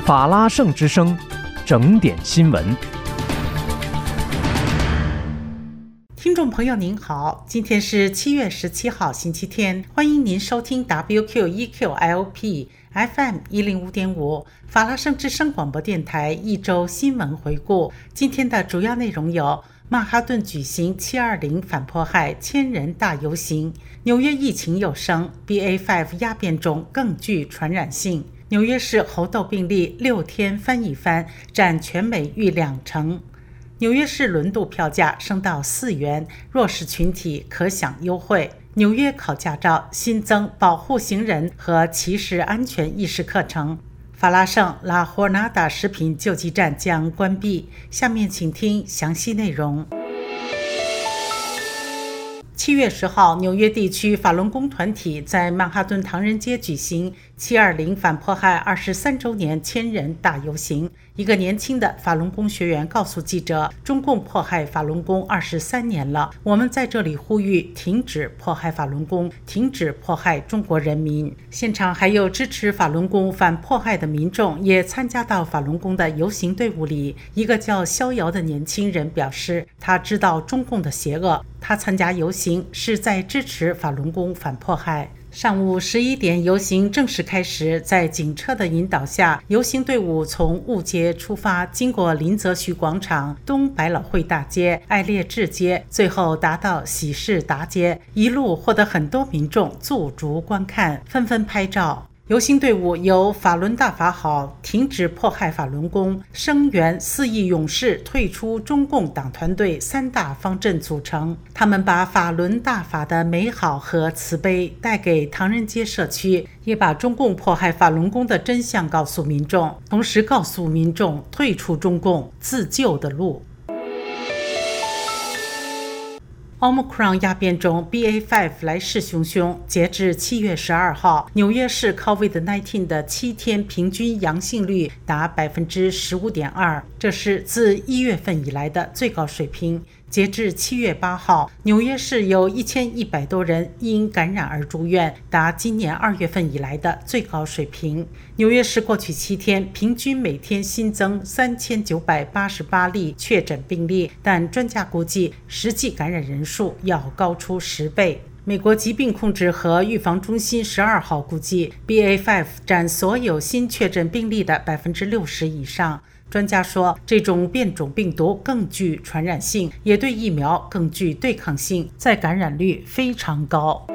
法拉盛之声，整点新闻。 听众朋友您好，今天是7月17号星期天，欢迎您收听 WQEQIOP FM 105.5法拉盛之声广播电台一周新闻回顾。今天的主要内容有：曼哈顿举行720反迫害千人大游行；纽约疫情又升 ，BA.5 亚变种更具传染性；纽约市猴痘病例6天翻一番，占全美逾20%；纽约市轮渡票价升到4元，弱势群体可享优惠；纽约考驾照新增保护行人和骑士安全意识课程；法拉盛拉霍纳达食品救济站将关闭。下面请听详细内容。7月10号，纽约地区法轮功团体在曼哈顿唐人街举行720反迫害23周年千人大游行。一个年轻的法轮功学员告诉记者，中共迫害法轮功23年了，我们在这里呼吁停止迫害法轮功，停止迫害中国人民。现场还有支持法轮功反迫害的民众也参加到法轮功的游行队伍里。一个叫逍遥的年轻人表示，他知道中共的邪恶，他参加游行是在支持法轮功反迫害。上午11点，游行正式开始。在警车的引导下，游行队伍从雾街出发，经过林则徐广场、东百老汇大街、爱烈治街，最后达到喜事达街，一路获得很多民众驻足观看，纷纷拍照。游行队伍由法轮大法好、停止迫害法轮功、声援4亿勇士退出中共党团队3大方阵组成。他们把法轮大法的美好和慈悲带给唐人街社区，也把中共迫害法轮功的真相告诉民众，同时告诉民众退出中共自救的路。Omicron 亚变种 BA.5 来势汹汹，截至7月12号，纽约市 COVID-19 的7天平均阳性率达 15.2%， 这是自1月份以来的最高水平。截至7月8号，纽约市有1100多人因感染而住院，达今年2月份以来的最高水平。纽约市过去7天平均每天新增3988例确诊病例，但专家估计实际感染人数要高出10倍。美国疾病控制和预防中心12号估计 BA.5 占所有新确诊病例的 60% 以上。专家说，这种变种病毒更具传染性，也对疫苗更具对抗性，再感染率非常高。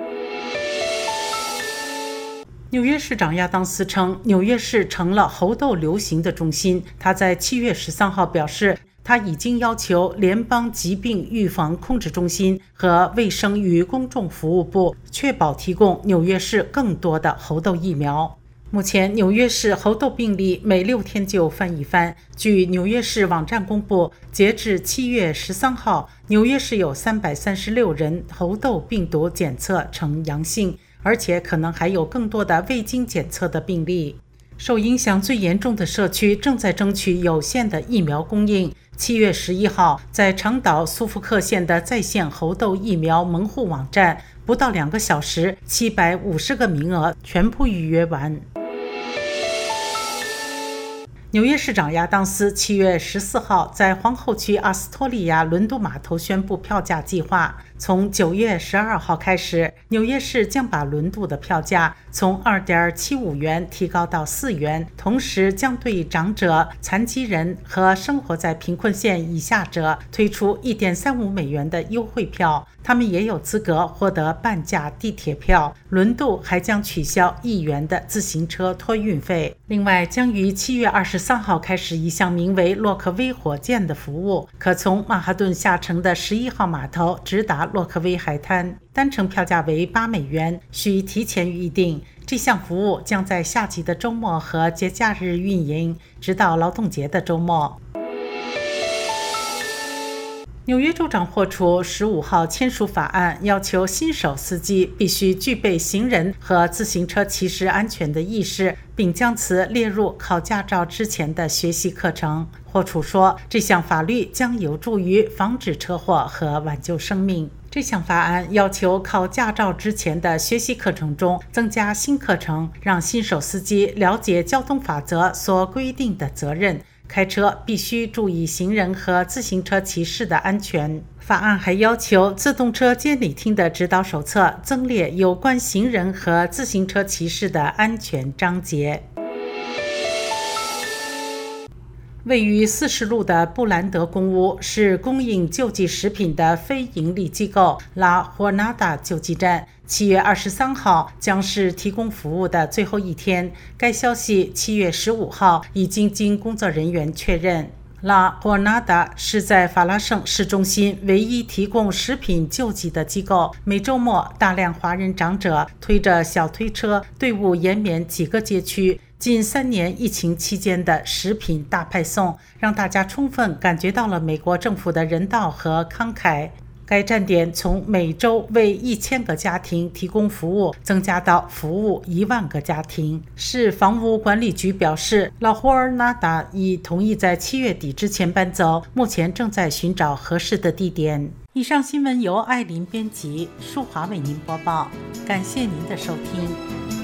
纽约市长亚当斯称，纽约市成了猴痘流行的中心。他在7月13号表示，他已经要求联邦疾病预防控制中心和卫生与公众服务部确保提供纽约市更多的猴痘疫苗。目前，纽约市猴痘病例每6天就翻一番。据纽约市网站公布，截至7月13号，纽约市有336人猴痘病毒检测呈阳性，而且可能还有更多的未经检测的病例。受影响最严重的社区正在争取有限的疫苗供应。7月11号，在长岛苏福克县的在线猴痘疫苗门户网站，不到2个小时，750个名额全部预约完。纽约市长亚当斯7月14号在皇后区阿斯托利亚轮渡码头宣布票价计划。从9月12号开始，纽约市将把轮渡的票价从 2.75 元提高到4元，同时将对长者、残疾人和生活在贫困线以下者推出 1.35 美元的优惠票，他们也有资格获得半价地铁票。轮渡还将取消1元的自行车托运费。另外，将于7月23号开始一项名为洛克威火箭的服务，可从曼哈顿下城的11号码头直达洛克威海滩，单程票价为8美元，需提前预定。这项服务将在夏季的周末和节假日运营，直到劳动节的周末。纽约州长霍楚15号签署法案，要求新手司机必须具备行人和自行车骑士安全的意识，并将此列入考驾照之前的学习课程。霍楚说，这项法律将有助于防止车祸和挽救生命。 这项法案要求考驾照之前的学习课程中增加新课程，让新手司机了解交通法则所规定的责任，开车必须注意行人和自行车骑士的安全。法案还要求自动车监理厅的指导手册增列有关行人和自行车骑士的安全章节。位于40路的布兰德公屋是供应救济食品的非营利机构拉霍纳达救济站。7月23号将是提供服务的最后一天。该消息7月15号已经经工作人员确认。拉霍纳达是在法拉盛市中心唯一提供食品救济的机构。每周末，大量华人长者推着小推车，队伍延绵几个街区。近3年疫情期间的食品大派送，让大家充分感觉到了美国政府的人道和慷慨。该站点从每周为1000个家庭提供服务，增加到服务1万个家庭。市房屋管理局表示，拉霍尔纳达已同意在7月底之前搬走，目前正在寻找合适的地点。以上新闻由艾琳编辑，舒华为您播报，感谢您的收听。